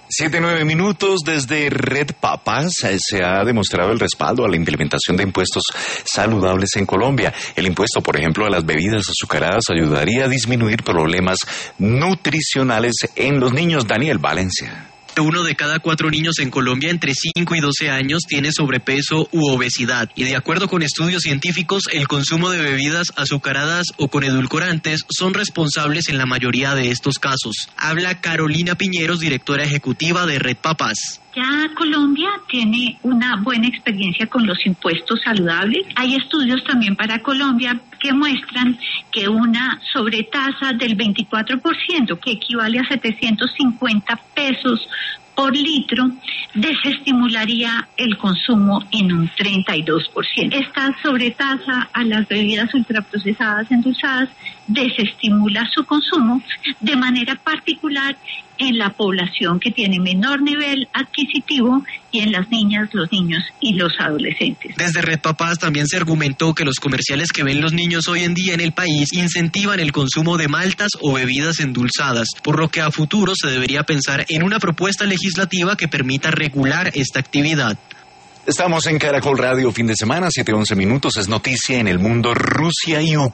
7-9 minutos desde Red Papas. Se ha demostrado el respaldo a la implementación de impuestos saludables en Colombia. El impuesto, por ejemplo, a las bebidas azucaradas ayudaría a disminuir problemas nutricionales en los niños. Daniel Valencia. 1 de cada 4 niños en Colombia entre 5 y 12 años tiene sobrepeso u obesidad. Y de acuerdo con estudios científicos, el consumo de bebidas azucaradas o con edulcorantes son responsables en la mayoría de estos casos. Habla Carolina Piñeros, directora ejecutiva de Red Papas. Ya Colombia tiene una buena experiencia con los impuestos saludables. Hay estudios también para Colombia que muestran que una sobretasa del 24%, que equivale a 750 pesos por litro, desestimularía el consumo en un 32%. Esta sobretasa a las bebidas ultraprocesadas endulzadas desestimula su consumo de manera particular en la población que tiene menor nivel adquisitivo y en las niñas, los niños y los adolescentes. Desde Red Papás también se argumentó que los comerciales que ven los niños hoy en día en el país incentivan el consumo de maltas o bebidas endulzadas, por lo que a futuro se debería pensar en una propuesta legislativa que permita regular esta actividad. Estamos en Caracol Radio fin de semana, 7-11 minutos. Es noticia en el mundo. Rusia y Ucrania